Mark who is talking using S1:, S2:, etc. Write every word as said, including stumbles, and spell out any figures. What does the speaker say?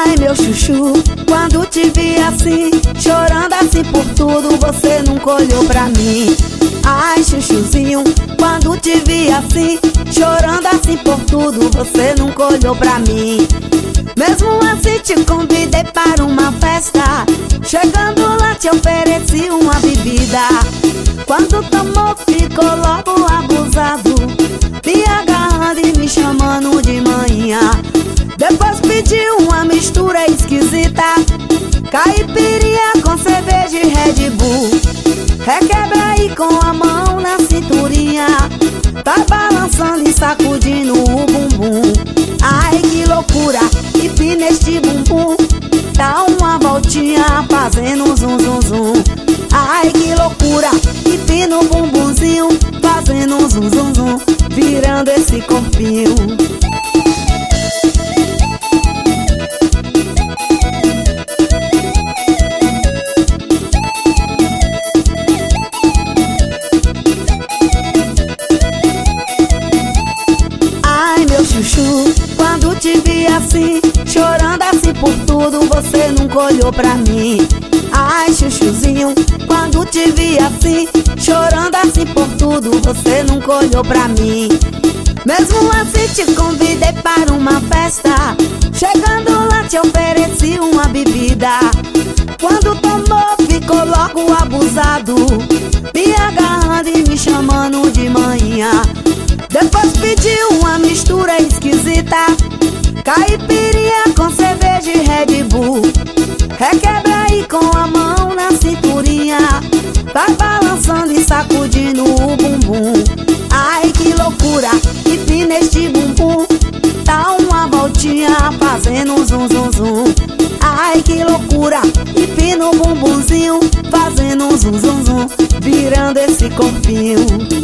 S1: Ai, meu chuchu, quando te vi assim, chorando assim por tudo, você nunca olhou pra mim. Ai, chuchuzinho, quando te vi assim, chorando assim por tudo, você nunca olhou pra mim. Mesmo assim te convidei para uma festa, chegando lá te ofereci uma bebida. Quando tomou ficou logo abusado, me agarrando e me chamando de manhã. Depois pediu uma mistura esquisita, caipirinha com cerveja e Red Bull. Requebra aí com a mão na cinturinha, tá balançando e sacudindo o bumbum. Ai, que loucura, e neste bumbum, dá uma voltinha fazendo zum zum zum. Ai, que loucura, e no bumbumzinho, fazendo zum zum zum, virando esse corpinho. Chuchu, quando te vi assim, chorando assim por tudo, você nunca olhou pra mim. Ai, chuchuzinho, quando te vi assim, chorando assim por tudo, você nunca olhou pra mim. Mesmo assim te convidei para uma festa, chegando lá te ofereci uma bebida. Quando tomou ficou logo abusado, me agarrando e me chamando de manhã. Depois pediu uma mistura esquisita, caipirinha com cerveja e Red Bull. Requebra aí com a mão na cinturinha, vai balançando e sacudindo o bumbum. Ai, que loucura, e neste bumbum, dá uma voltinha fazendo zum zum zum. Ai, que loucura, e no bumbumzinho, fazendo zum zum zum, virando esse corpinho.